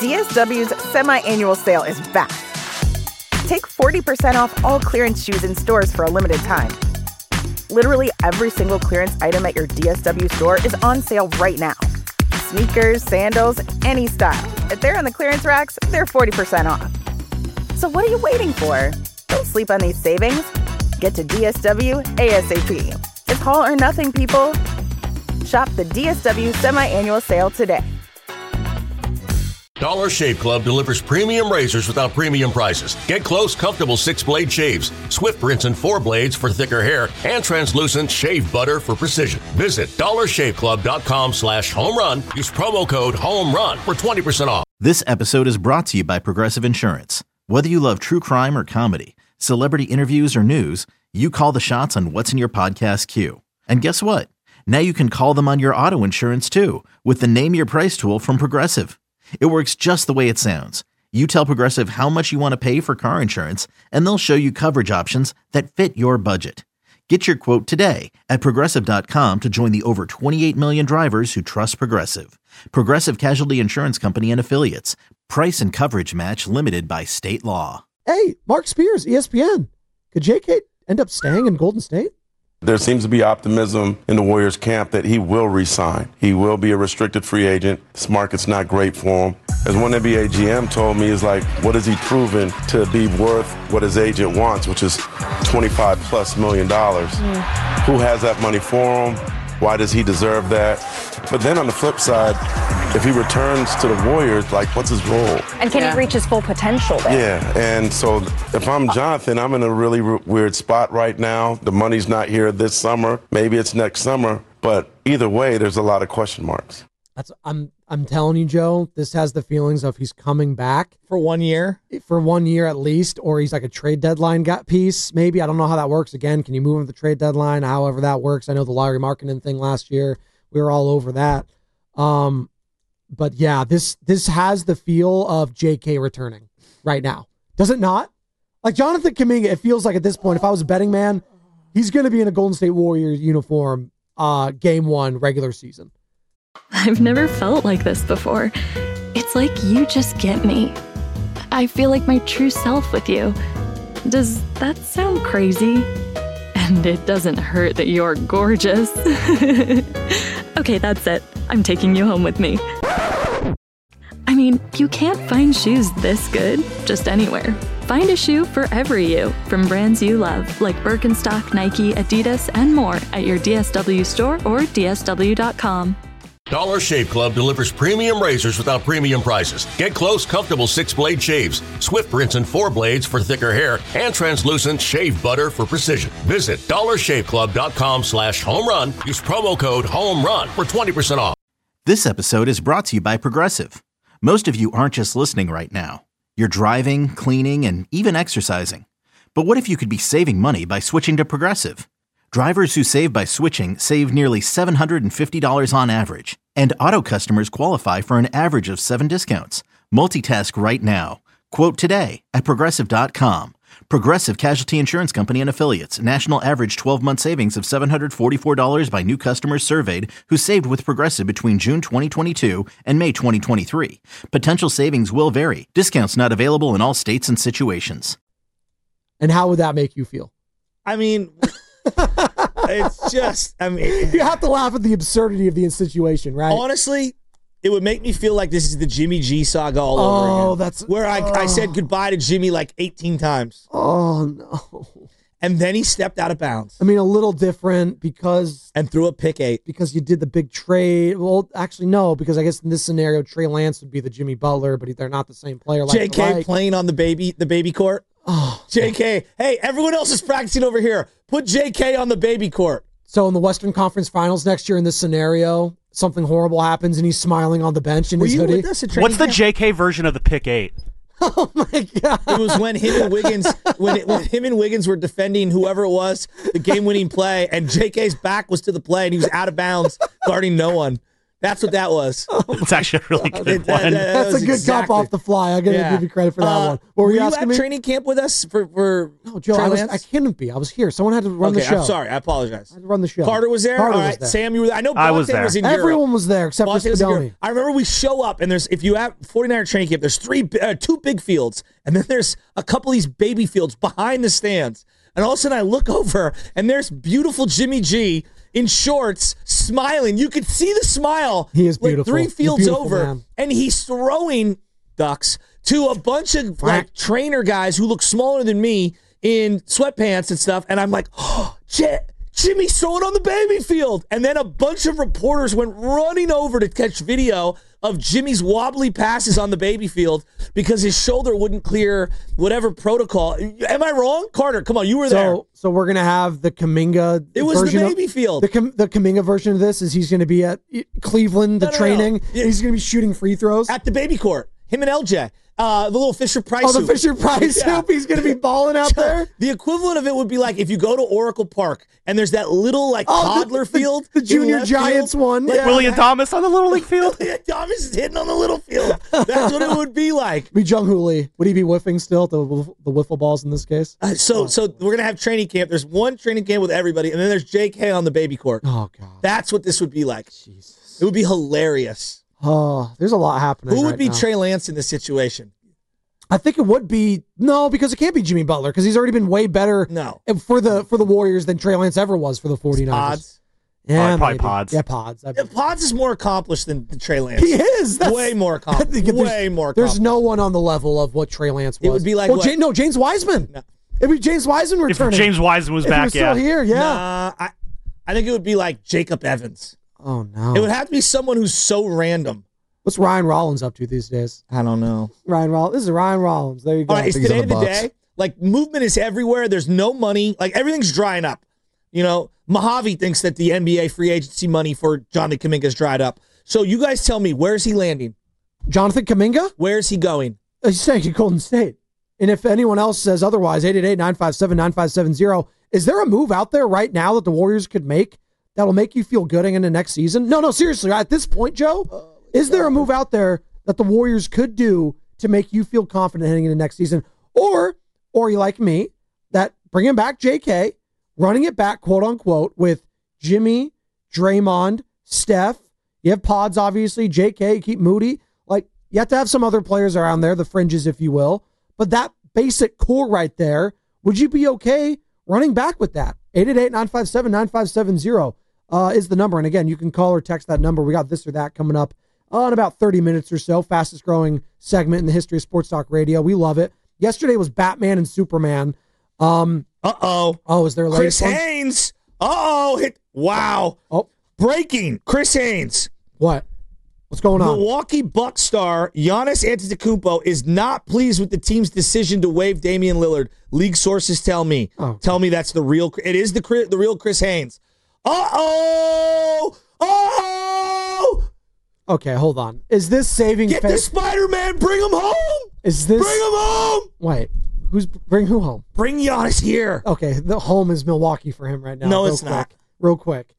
DSW's semi-annual sale is back. Take 40% off all clearance shoes in stores for a limited time. Literally every single clearance item at your DSW store is on sale right now. Sneakers, sandals, any style. If they're on the clearance racks, they're 40% off. So what are you waiting for? Don't sleep on these savings. Get to DSW ASAP. It's all or nothing, people. Shop the DSW semi-annual sale today. Dollar Shave Club delivers premium razors without premium prices. Get close, comfortable 6-blade shaves, swift rinse and 4 blades for thicker hair, and translucent shave butter for precision. Visit dollarshaveclub.com/home run. Use promo code HOMERUN for 20% off. This episode is brought to you by Progressive Insurance. Whether you love true crime or comedy, celebrity interviews or news, you call the shots on what's in your podcast queue. And guess what? Now you can call them on your auto insurance too with the Name Your Price tool from Progressive. It works just the way it sounds. You tell Progressive how much you want to pay for car insurance, and they'll show you coverage options that fit your budget. Get your quote today at Progressive.com to join the over 28 million drivers who trust Progressive. Progressive Casualty Insurance Company and Affiliates. Price and coverage match limited by state law. Hey, Mark Spears, ESPN. Could J.K. end up staying in Golden State? There seems to be optimism in the Warriors camp that he will re-sign. He will be a restricted free agent. This market's not great for him. As one NBA GM told me, is like, what has he proven to be worth what his agent wants, which is $25+ million? Who has that money for him? Why does he deserve that? But then on the flip side, if he returns to the Warriors, like, what's his role? And can he reach his full potential there? Yeah, and so if I'm Jonathan, I'm in a really weird spot right now. The money's not here this summer. Maybe it's next summer. But either way, there's a lot of question marks. I'm telling you, Joe, this has the feelings of he's coming back. For 1 year? For 1 year at least, or he's like a trade deadline piece, maybe. I don't know how that works. Again, can you move him to the trade deadline? However that works. I know the Lauri Markkanen thing last year. We were all over that. But yeah, this has the feel of JK returning right now. Does it not? Like Jonathan Kuminga, it feels like at this point, if I was a betting man, he's going to be in a Golden State Warriors uniform game 1 regular season. I've never felt like this before. It's like you just get me. I feel like my true self with you. Does that sound crazy? And it doesn't hurt that you're gorgeous. Okay, that's it. I'm taking you home with me. I mean, you can't find shoes this good just anywhere. Find a shoe for every you from brands you love, like Birkenstock, Nike, Adidas, and more at your DSW store or DSW.com. Dollar Shave Club delivers premium razors without premium prices. Get close, comfortable 6-blade shaves, swift rinse and 4 blades for thicker hair, and translucent shave butter for precision. Visit dollarshaveclub.com/home run. Use promo code HOMERUN for 20% off. This episode is brought to you by Progressive. Most of you aren't just listening right now. You're driving, cleaning, and even exercising. But what if you could be saving money by switching to Progressive? Drivers who save by switching save nearly $750 on average, and auto customers qualify for an average of 7 discounts. Multitask right now. Quote today at Progressive.com. Progressive Casualty Insurance Company and Affiliates. National average 12-month savings of $744 by new customers surveyed who saved with Progressive between June 2022 and May 2023. Potential savings will vary. Discounts not available in all states and situations. And how would that make you feel? I mean... It's just, you have to laugh at the absurdity of the situation, right? Honestly, it would make me feel like this is the Jimmy G saga all over again. Oh, that's where I said goodbye to Jimmy like 18 times. Oh, no. And then he stepped out of bounds. I mean, a little different and threw a pick 8. Because you did the big trade. Well, actually, no, because I guess in this scenario, Trey Lance would be the Jimmy Butler, but they're not the same player. JK playing on the baby court. Oh, JK, hey, everyone else is practicing over here. Put JK on the baby court. So in the Western Conference Finals next year in this scenario, something horrible happens and he's smiling on the bench in his hoodie. What's the JK version of the pick 8? Oh my God. It was when him and Wiggins when him and Wiggins were defending whoever it was, the game-winning play, and JK's back was to the play and he was out of bounds, guarding no one. That's what that was. It's actually a really good one. That's a good cop off the fly. I'm going to give you credit for that one. What were you asking at me? training camp with us for No, Joe, I couldn't be. I was here. Someone had to run the show. I'm sorry. I apologize. I had to run the show. Carter was there? Carter All was right. there. Sam, you were there. I know I was Bonte there. was in Europe. Everyone was there except for Bonte was in Europe. Sidoni. I remember we show up, and if you have 49er training camp, there's two big fields, and then there's a couple of these baby fields behind the stands. And all of a sudden I look over, and there's beautiful Jimmy G in shorts, smiling. You could see the smile. He is beautiful. Like 3 fields over, man. and he's throwing ducks to a bunch of like trainer guys who look smaller than me in sweatpants and stuff. And I'm like, oh, Jimmy's throwing on the baby field. And then a bunch of reporters went running over to catch video of Jimmy's wobbly passes on the baby field because his shoulder wouldn't clear whatever protocol. Am I wrong? Carter, come on, you were there. So we're going to have the Kaminga It was the version baby field. The Kaminga version of this is he's going to be at Cleveland, the training. Yeah. He's going to be shooting free throws. At the baby court. Him and LJ. The little Fisher-Price the Fisher-Price hoop. He's going to be balling out there. The equivalent of it would be like if you go to Oracle Park and there's that little toddler field. The Junior Giants one. Like, Yeah. Willie Adamas on the Little League field? Willie Adamas is hitting on the little field. That's what it would be like. Be Jung Hoo Lee. Would he be whiffing still the wiffle balls in this case? So we're going to have training camp. There's one training camp with everybody, and then there's JK on the baby court. Oh, God. That's what this would be like. Jesus. It would be hilarious. Oh, there's a lot happening. Who would right be now. Trey Lance in this situation? I think it would be because it can't be Jimmy Butler because he's already been way better for the Warriors than Trey Lance ever was for the 49ers. Pods? Yeah, probably maybe. Pods. Yeah, Pods. Pods is more accomplished than Trey Lance. He is. That's, way more accomplished. Way more accomplished. There's no one on the level of what Trey Lance was. It would be like James Wiseman. No. It'd be James Wiseman returning. If James Wiseman was if back, he was still here, yeah. Nah, I think it would be like Jacob Evans. Oh, no. It would have to be someone who's so random. What's Ryan Rollins up to these days? I don't know. This is Ryan Rollins. There you go. All right, it's today the day. Like, movement is everywhere. There's no money. Like, everything's drying up. You know, Mojave thinks that the NBA free agency money for Jonathan Kuminga's dried up. So you guys tell me, where's he landing? Jonathan Kuminga? Where's he going? He's saying to Golden State. And if anyone else says otherwise, 888-957-9570, is there a move out there right now that the Warriors could make that'll make you feel good into next season? No, seriously. At this point, Joe, is there a move out there that the Warriors could do to make you feel confident heading into next season? Or you like me, that bringing back JK, running it back, quote unquote, with Jimmy, Draymond, Steph. You have Pods, obviously, JK, you keep Moody. Like, you have to have some other players around there, the fringes, if you will. But that basic core right there, would you be okay running back with that? 888-957-9570 is the number. And again, you can call or text that number. We got this or that coming up in about 30 minutes or so. Fastest growing segment in the history of Sports Talk Radio. We love it. Yesterday was Batman and Superman. Uh-oh. Oh, is there a Chris one? Haynes. Uh-oh. Wow. Oh. Breaking. Chris Haynes. What? What's going on? Milwaukee Bucks star Giannis Antetokounmpo is not pleased with the team's decision to waive Damian Lillard. League sources tell me. Oh. Tell me that's the real. It is the real Chris Haynes. Uh-oh. Oh. Okay, hold on. Is this saving Get the Spider-Man. Bring him home. Is this? Bring him home. Wait. Bring who home? Bring Giannis here. Okay, the home is Milwaukee for him right now. No, it's not. Real quick.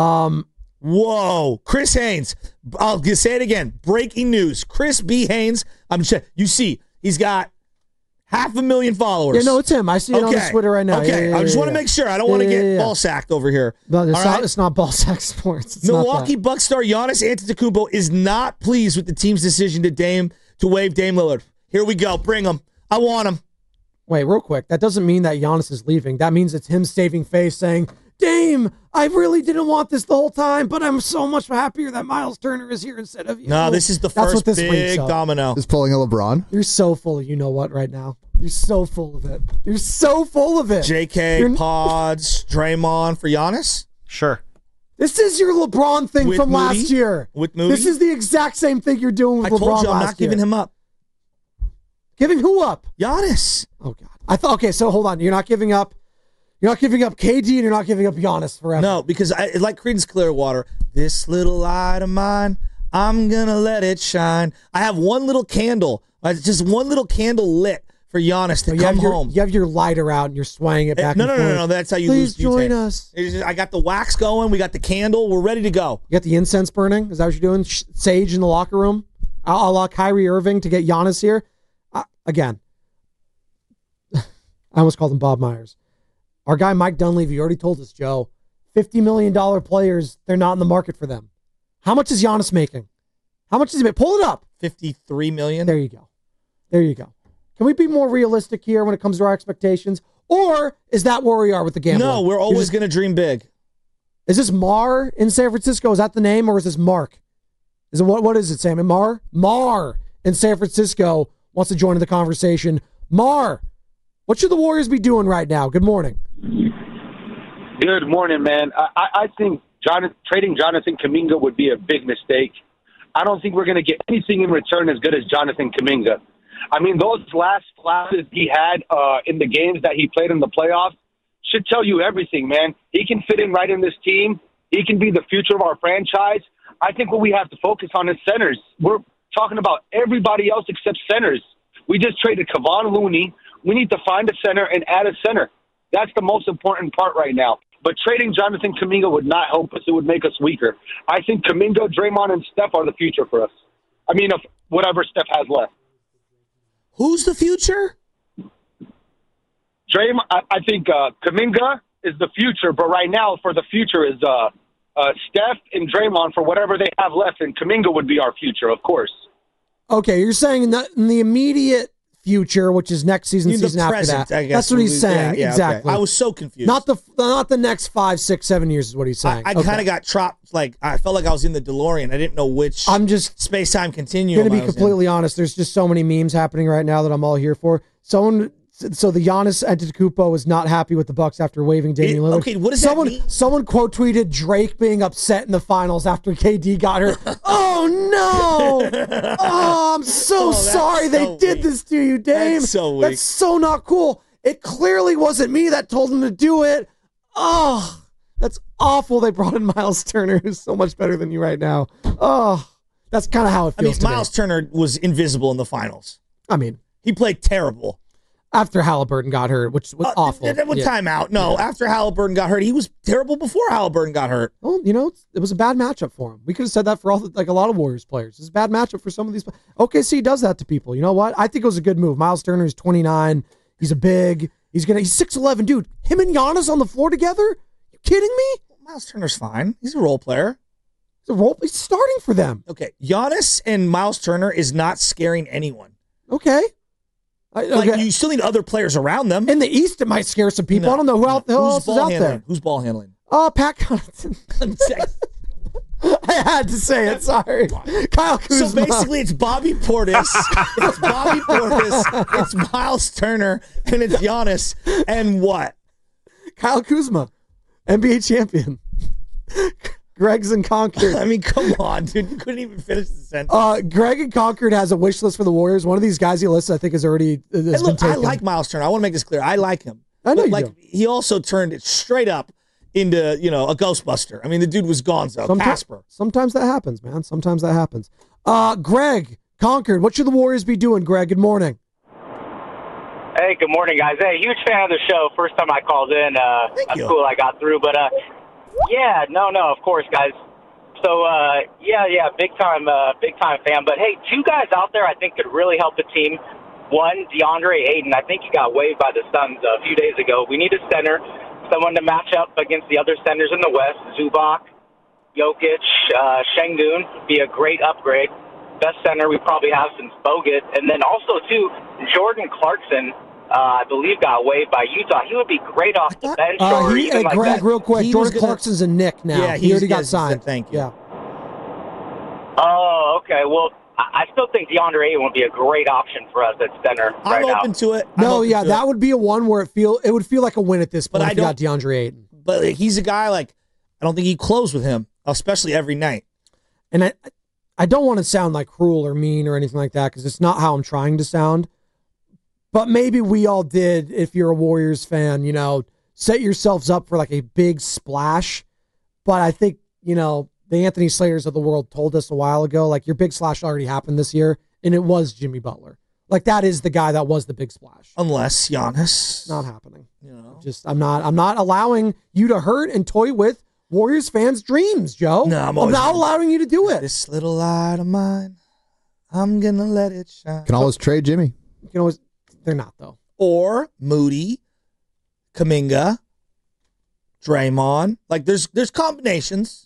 Whoa. Chris Haynes. I'll just say it again. Breaking news. Chris B. Haynes. You see, he's got 500,000 followers. Yeah, no, it's him. I see it on his Twitter right now. Okay, Yeah, I just want to make sure. I don't want to get ball sacked over here. No, it's not ball sack sports. It's Milwaukee Bucks star Giannis Antetokounmpo is not pleased with the team's decision to waive Dame Lillard. Here we go. Bring him. I want him. Wait, real quick. That doesn't mean that Giannis is leaving. That means it's him saving face saying, Dame, I really didn't want this the whole time, but I'm so much happier that Miles Turner is here instead of you. No, this is the first big domino. Is pulling a LeBron. You're so full of you-know-what right now. You're so full of it. You're so full of it. JK, Pods, Draymond for Giannis? Sure. This is your LeBron thing With from Moody? last year. With Moody? This is the exact same thing you're doing with I LeBron told you I'm last not giving year. him up. Giving who up? Giannis. Oh, God. I thought, okay, so hold on. You're not giving up KD and you're not giving up Giannis forever. No, because like Creedence Clearwater, this little light of mine, I'm going to let it shine. I have one little candle, just one little candle lit for Giannis to You come have your, home. You have your lighter out and you're swaying it back and forth. No. That's how you Please lose butane. join us. I got the wax going. We got the candle. We're ready to go. You got the incense burning? Is that what you're doing? Sage in the locker room? A la Kyrie Irving to get Giannis here? Again, I almost called him Bob Myers. Our guy Mike Dunleavy already told us, Joe, $50 million players, they're not in the market for them. How much is Giannis making? How much is he making? Pull it up. $53 million. There you go. Can we be more realistic here when it comes to our expectations? Or is that where we are with the gambling? No, we're always going to dream big. Is this Mar in San Francisco? Is that the name, or is this Mark? Is it what is it, Sam? Mar in San Francisco wants to join in the conversation. Mar, what should the Warriors be doing right now? Good morning. Good morning, man. I think trading Jonathan Kuminga would be a big mistake. I don't think we're going to get anything in return as good as Jonathan Kuminga. I mean, those last flashes he had in the games that he played in the playoffs should tell you everything, man. He can fit in right in this team. He can be the future of our franchise. I think what we have to focus on is centers. We're talking about everybody else except centers. We just traded Kevon Looney. We need to find a center and add a center. That's the most important part right now. But trading Jonathan Kuminga would not help us. It would make us weaker. I think Kuminga, Draymond, and Steph are the future for us. I mean, of whatever Steph has left. Who's the future? Draymond, I think Kuminga is the future, but right now for the future is Steph and Draymond for whatever they have left, and Kuminga would be our future, of course. Okay, you're saying in the immediate future, which is next season after present, that. I guess, That's what he's saying. Yeah, exactly. Okay. I was so confused. Not the next 5, 6, 7 years is what he's saying. I kind of got trapped. Like I felt like I was in the DeLorean. I didn't know which. I'm just space-time continuum. Going to be completely honest. There's just so many memes happening right now that I'm all here for. So the Giannis Antetokounmpo was not happy with the Bucks after waiving Damian Lillard. Okay, what does that mean? Someone quote tweeted Drake being upset in the finals after KD got hurt. Oh no! Oh, I'm so sorry they did this to you, Dame. That's so weak. That's so not cool. It clearly wasn't me that told him to do it. Oh, that's awful. They brought in Miles Turner, who's so much better than you right now. Oh, that's kind of how it feels. Miles Turner was invisible in the finals. I mean, he played terrible. After Halliburton got hurt, which was awful. Timeout. No, after Halliburton got hurt. He was terrible before Halliburton got hurt. Well, it was a bad matchup for him. We could have said that for a lot of Warriors players. It's a bad matchup for some of these. OKC does that to people. You know what? I think it was a good move. Miles Turner is 29. He's a big. He's 6'11", dude. Him and Giannis on the floor together? You kidding me? Miles Turner's fine. He's a role player. He's starting for them. Okay, Giannis and Miles Turner is not scaring anyone. Okay. You still need other players around them. In the East, it might scare some people. I don't know who else is out there. Who's ball handling? Pat Connaughton. I had to say it. Sorry. Kyle Kuzma. So basically, it's Bobby Portis. It's Miles Turner, and it's Giannis. And what? Kyle Kuzma, NBA champion. Greg's in Concord. I mean, come on, dude. You couldn't even finish the sentence. Greg in Concord has a wish list for the Warriors. One of these guys he lists, I think, has been taken. I like Miles Turner. I want to make this clear. I like him. I know you do. He also turned it straight up into, a Ghostbuster. I mean, the dude was gonzo. Casper. Sometimes that happens, man. Sometimes that happens. Greg, Concord, what should the Warriors be doing, Greg? Good morning. Hey, good morning, guys. Hey, huge fan of the show. First time I called in. That's cool I got through. But, of course, guys. So, big time fan. But, hey, two guys out there I think could really help the team. One, DeAndre Ayton. I think he got waived by the Suns a few days ago. We need a center, someone to match up against the other centers in the West. Zubac, Jokic, Şengün be a great upgrade. Best center we probably have since Bogut. And then also, too, Jordan Clarkson, I believe, got waived by Utah. He would be great off the bench. Greg, real quick, Jordan Clarkson's a Knick now. Yeah, he already got signed. Thank you. Yeah. Oh, okay. Well, I still think DeAndre Ayton would be a great option for us at center right now. I'm open to it. That would be a one where it would feel like a win at this point if you got DeAndre Ayton. But he's a guy, I don't think he'd close with him, especially every night. And I don't want to sound like cruel or mean or anything like that because it's not how I'm trying to sound. But maybe we all did, if you're a Warriors fan, set yourselves up for like a big splash. But I think, the Anthony Slayers of the world told us a while ago, like your big splash already happened this year, and it was Jimmy Butler. Like, that is the guy that was the big splash. Unless Giannis. Not happening. I'm not allowing you to hurt and toy with Warriors fans' dreams, Joe. No, I'm not allowing you to do it. This little light of mine, I'm going to let it shine. Can always trade Jimmy. You can always. They're not, though. Or Moody, Kuminga, Draymond. Like, there's combinations.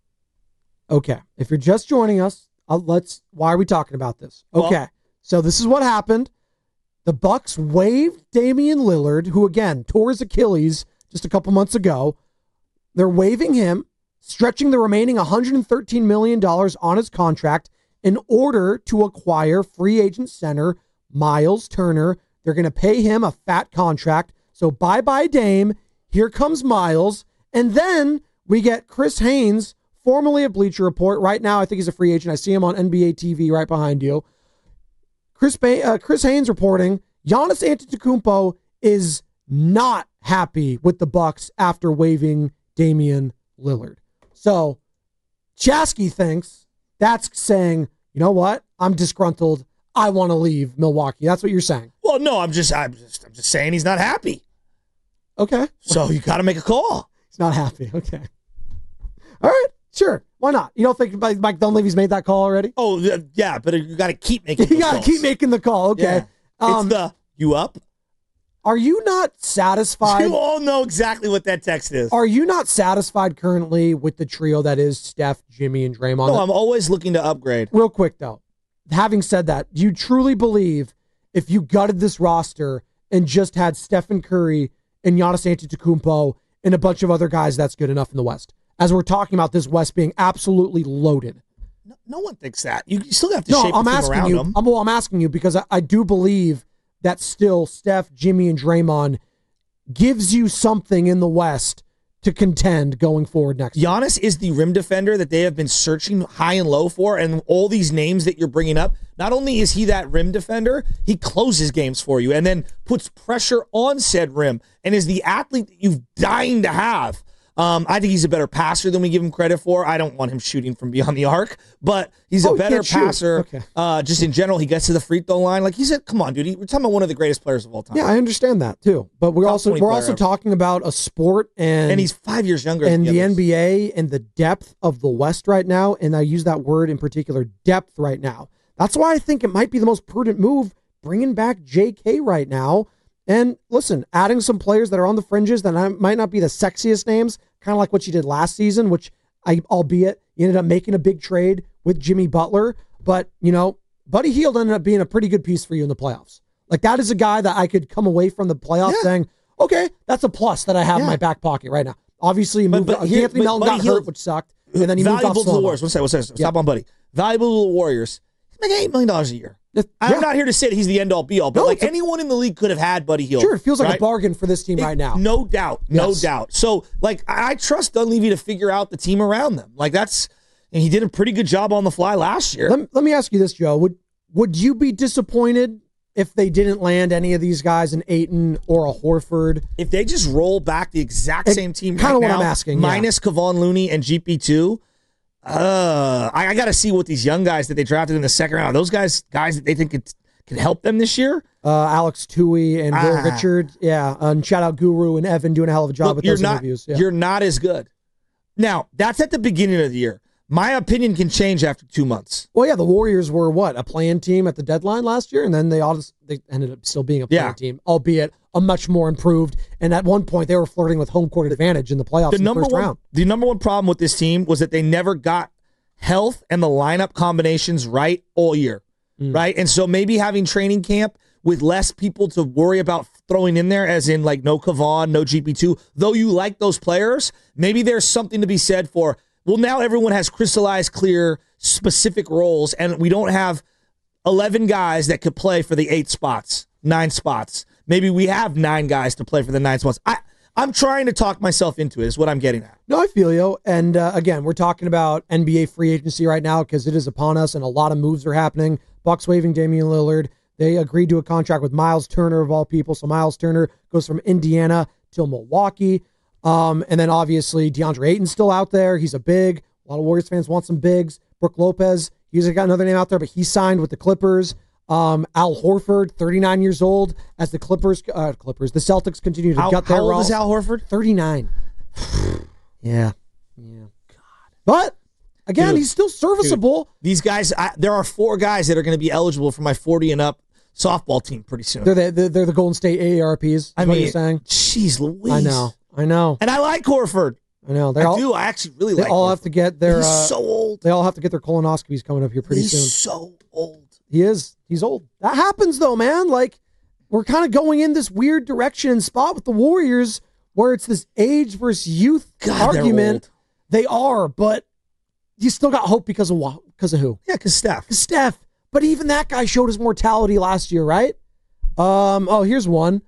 Okay. If you're just joining us, why are we talking about this? Okay. Well, so this is what happened. The Bucks waived Damian Lillard, who, again, tore his Achilles just a couple months ago. They're waiving him, stretching the remaining $113 million on his contract in order to acquire free agent center Miles Turner. They're going to pay him a fat contract. So bye-bye Dame. Here comes Miles. And then we get Chris Haynes, formerly of Bleacher Report. Right now, I think he's a free agent. I see him on NBA TV right behind you. Chris Haynes reporting, Giannis Antetokounmpo is not happy with the Bucks after waiving Damian Lillard. So Chasky thinks that's saying, you know what? I'm disgruntled. I want to leave Milwaukee. That's what you're saying. Well, no, I'm just saying he's not happy. Okay. So you got to make a call. He's not happy. Okay. All right. Sure. Why not? You don't think Mike Dunleavy's made that call already? Oh, yeah, but you got to keep making the You got to keep making the call. Okay. Yeah. You up? Are you not satisfied? You all know exactly what that text is. Are you not satisfied currently with the trio that is Steph, Jimmy, and Draymond? No, I'm always looking to upgrade. Real quick, though. Having said that, do you truly believe if you gutted this roster and just had Stephen Curry and Giannis Antetokounmpo and a bunch of other guys, that's good enough in the West? As we're talking about this West being absolutely loaded. No one thinks that. You still have to shape the team around them. I'm asking you because I do believe that still Steph, Jimmy, and Draymond gives you something in the West to contend going forward next year. Giannis is the rim defender that they have been searching high and low for, and all these names that you're bringing up, not only is he that rim defender, he closes games for you and then puts pressure on said rim and is the athlete that you've dying to have. I think he's a better passer than we give him credit for. I don't want him shooting from beyond the arc, but he's a better passer. Okay. Just in general, he gets to the free throw line. Like come on, dude. We're talking about one of the greatest players of all time. Yeah, I understand that too. But we're also talking about a sport and he's 5 years younger and than the NBA and the depth of the West right now. And I use that word in particular, depth right now. That's why I think it might be the most prudent move bringing back JK right now. And listen, adding some players that are on the fringes that might not be the sexiest names, kind of like what you did last season, which albeit you ended up making a big trade with Jimmy Butler. But, Buddy Hield ended up being a pretty good piece for you in the playoffs. Like, that is a guy that I could come away from the playoffs saying, okay, that's a plus that I have in my back pocket right now. Obviously, Anthony Melton got hurt, which sucked. And then he moved off to the Warriors. One second. Stop on Buddy. Valuable to the Warriors. He's making $8 million a year. I'm not here to say he's the end-all, be-all, but anyone in the league could have had Buddy Hield. Sure, it feels like a bargain for this team right now. No doubt. So, I trust Dunleavy to figure out the team around them. And he did a pretty good job on the fly last year. Let me ask you this, Joe. Would you be disappointed if they didn't land any of these guys, an Ayton or a Horford? If they just roll back the exact same team right now, kind of what I'm asking, minus Kevon Looney and GP2, I got to see what these young guys that they drafted in the second round, those guys that they think can help them this year. Alex Tui and Will Richard. Yeah. And shout out Guru and Evan doing a hell of a job with those interviews. Yeah. You're not as good. Now, that's at the beginning of the year. My opinion can change after 2 months. Well, yeah, the Warriors were a play-in team at the deadline last year, and then they ended up still being a play-in team, albeit a much more improved. And at one point, they were flirting with home court advantage in the playoffs in the first round. The number one problem with this team was that they never got health and the lineup combinations right all year, right? And so maybe having training camp with less people to worry about throwing in there, as in no Kevon, no GP2, though you like those players, maybe there's something to be said for, well, now everyone has crystallized clear specific roles, and we don't have 11 guys that could play for the 8 spots, 9 spots. Maybe we have 9 guys to play for the 9 spots. I'm trying to talk myself into it, is what I'm getting at. No, I feel you. And again, we're talking about NBA free agency right now because it is upon us, and a lot of moves are happening. Bucks waiving Damian Lillard. They agreed to a contract with Miles Turner, of all people. So Miles Turner goes from Indiana till Milwaukee. And then obviously DeAndre Ayton's still out there. He's a big. A lot of Warriors fans want some bigs. Brook Lopez, he's got another name out there, but he signed with the Clippers. Al Horford, 39 years old, as the the Celtics continue to gut their How old roles. is Al Horford? 39. Yeah. God. But again, he's still serviceable. Dude, these guys, there are 4 guys that are going to be eligible for my 40 and up softball team pretty soon. They're the Golden State AARPs. I mean, what you're saying? Jeez Louise. I know. And I like Horford. I know. I actually really like. They all Horford. have to get their. He's so old. They all have to get their colonoscopies coming up here pretty soon. He's so old. He is. He's old. That happens though, man. Like we're kind of going in this weird direction and spot with the Warriors, where it's this age versus youth argument. They are, but you still got hope because of what? Because of who? Yeah, because Steph. But even that guy showed his mortality last year, right? Oh, here's one.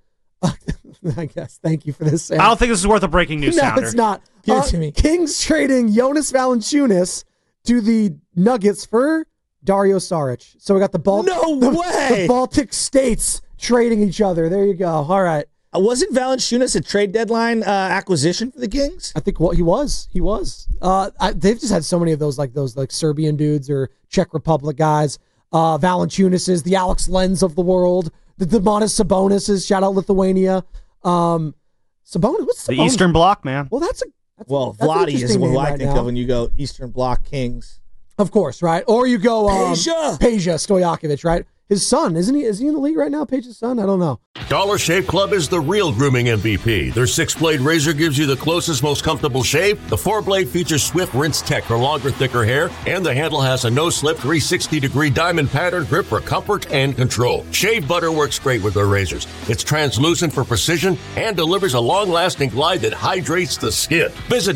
I guess. Thank you for this, Sam. I don't think this is worth a breaking news sounder. No, it's not. Give it to me. Kings trading Jonas Valanciunas to the Nuggets for Dario Saric. So we got the way. The Baltic states trading each other. There you go. All right. Wasn't Valanciunas a trade deadline acquisition for the Kings? I think he was. They've just had so many of those Serbian dudes or Czech Republic guys. Valanciunas, the Alex Lenz of the world, the Domantas Sabonis, shout out Lithuania. Sabonis, what's Sabonis? The Eastern Bloc, man. Well, that's Vladi is what I think now. of when you go Eastern Bloc Kings. Of course, right? Or you go Peja Stojakovic, right? His son, isn't he? Is he in the league right now? Page's son? I don't know. Dollar Shave Club is the real grooming MVP. Their 6-blade razor gives you the closest, most comfortable shave. The 4-blade features Swift Rinse Tech for longer, thicker hair, and the handle has a no-slip 360-degree diamond pattern grip for comfort and control. Shave butter works great with their razors. It's translucent for precision and delivers a long-lasting glide that hydrates the skin. Visit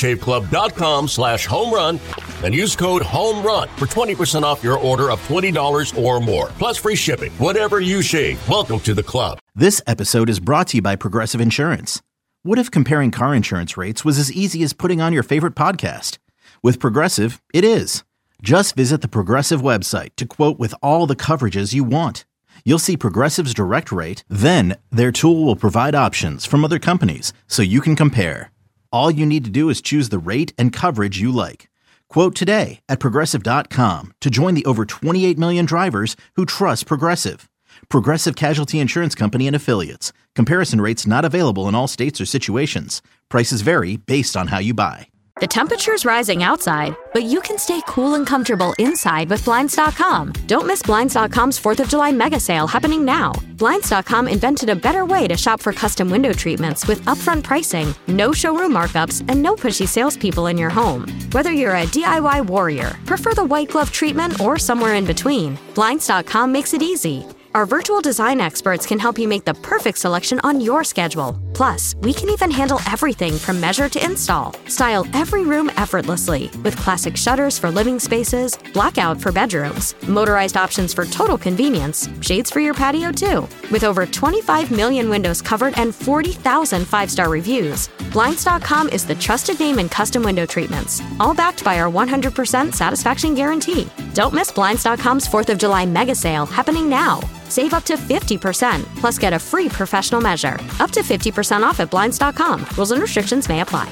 DollarShaveClub.com/homerun and use code HOMERUN for 20% off your order of $20 or more. Plus free shipping. Whatever you shave, welcome to the club. This episode is brought to you by Progressive Insurance. What if comparing car insurance rates was as easy as putting on your favorite podcast? With Progressive, it is. Just visit the Progressive website to quote with all the coverages you want. You'll see Progressive's direct rate, then their tool will provide options from other companies so you can compare. All you need to do is choose the rate and coverage you like. Quote today at Progressive.com to join the over 28 million drivers who trust Progressive. Progressive Casualty Insurance Company and Affiliates. Comparison rates not available in all states or situations. Prices vary based on how you buy. The temperature's rising outside, but you can stay cool and comfortable inside with Blinds.com. Don't miss Blinds.com's 4th of July mega sale happening now. Blinds.com invented a better way to shop for custom window treatments with upfront pricing, no showroom markups, and no pushy salespeople in your home. Whether you're a DIY warrior, prefer the white glove treatment, or somewhere in between, Blinds.com makes it easy. Our virtual design experts can help you make the perfect selection on your schedule. Plus, we can even handle everything from measure to install. Style every room effortlessly with classic shutters for living spaces, blackout for bedrooms, motorized options for total convenience, shades for your patio too. With over 25 million windows covered and 40,000 five-star reviews, Blinds.com is the trusted name in custom window treatments, all backed by our 100% satisfaction guarantee. Don't miss Blinds.com's 4th of July mega sale happening now. Save up to 50%, plus get a free professional measure. Up to 50% off at Blinds.com. Rules and restrictions may apply.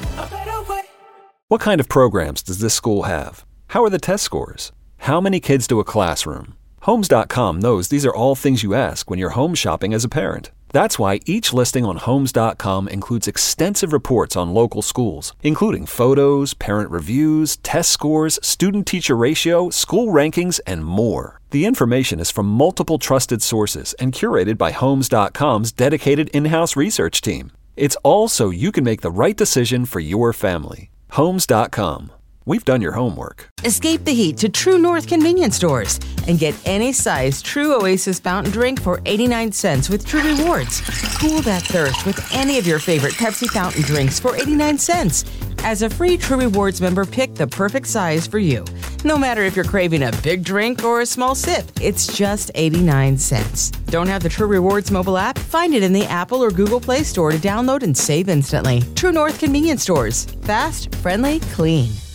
What kind of programs does this school have? How are the test scores? How many kids to a classroom? Homes.com knows these are all things you ask when you're home shopping as a parent. That's why each listing on Homes.com includes extensive reports on local schools, including photos, parent reviews, test scores, student-teacher ratio, school rankings, and more. The information is from multiple trusted sources and curated by Homes.com's dedicated in-house research team. It's all so you can make the right decision for your family. Homes.com. We've done your homework. Escape the heat to True North convenience stores and get any size True Oasis fountain drink for 89 cents with True Rewards. Cool that thirst with any of your favorite Pepsi fountain drinks for 89 cents. As a free True Rewards member, pick the perfect size for you. No matter if you're craving a big drink or a small sip, it's just 89 cents. Don't have the True Rewards mobile app? Find it in the Apple or Google Play Store to download and save instantly. True North convenience stores. Fast, friendly, clean.